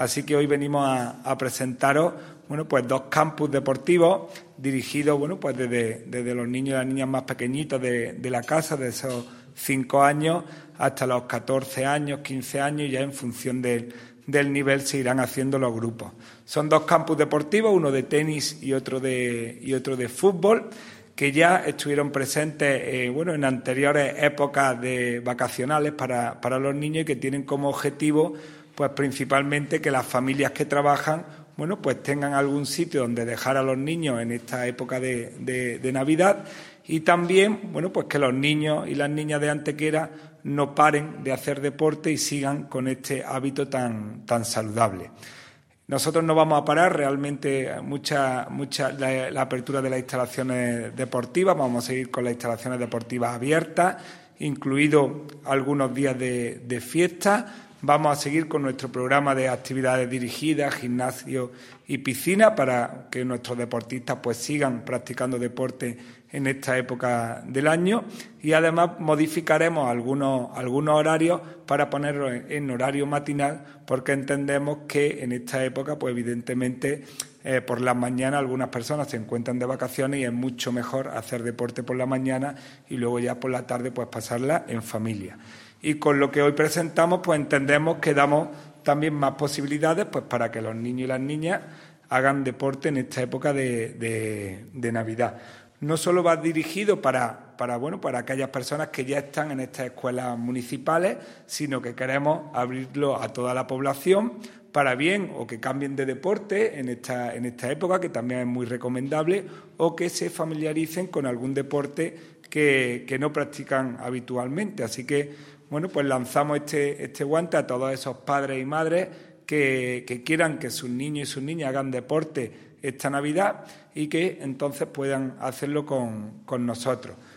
Así que hoy venimos a presentaros, bueno, pues 2 campus deportivos dirigidos, bueno, pues desde los niños y las niñas más pequeñitos de la casa, de esos 5 años, hasta los 14 años, 15 años, y ya en función del nivel se irán haciendo los grupos. Son 2 campus deportivos, uno de tenis y otro de fútbol, que ya estuvieron presentes bueno, en anteriores épocas vacacionales para los niños y que tienen como objetivo pues principalmente que las familias que trabajan bueno, pues tengan algún sitio donde dejar a los niños en esta época de Navidad, y también bueno, pues que los niños y las niñas de Antequera no paren de hacer deporte y sigan con este hábito tan saludable. Nosotros no vamos a parar, realmente la apertura de las instalaciones deportivas, vamos a seguir con las instalaciones deportivas abiertas, incluidos algunos días de fiesta. Vamos a seguir con nuestro programa de actividades dirigidas, gimnasio y piscina, para que nuestros deportistas pues sigan practicando deporte en esta época del año, y además modificaremos algunos horarios para ponerlos en horario matinal, porque entendemos que en esta época pues evidentemente por las mañanas algunas personas se encuentran de vacaciones y es mucho mejor hacer deporte por la mañana y luego ya por la tarde pues pasarla en familia. Y con lo que hoy presentamos, pues entendemos que damos también más posibilidades pues para que los niños y las niñas hagan deporte en esta época de Navidad. No solo va dirigido para aquellas personas que ya están en estas escuelas municipales, sino que queremos abrirlo a toda la población para bien, o que cambien de deporte en esta época, que también es muy recomendable, o que se familiaricen con algún deporte que no practican habitualmente. Así que bueno, pues lanzamos este guante a todos esos padres y madres que quieran que sus niños y sus niñas hagan deporte esta Navidad y que entonces puedan hacerlo con nosotros.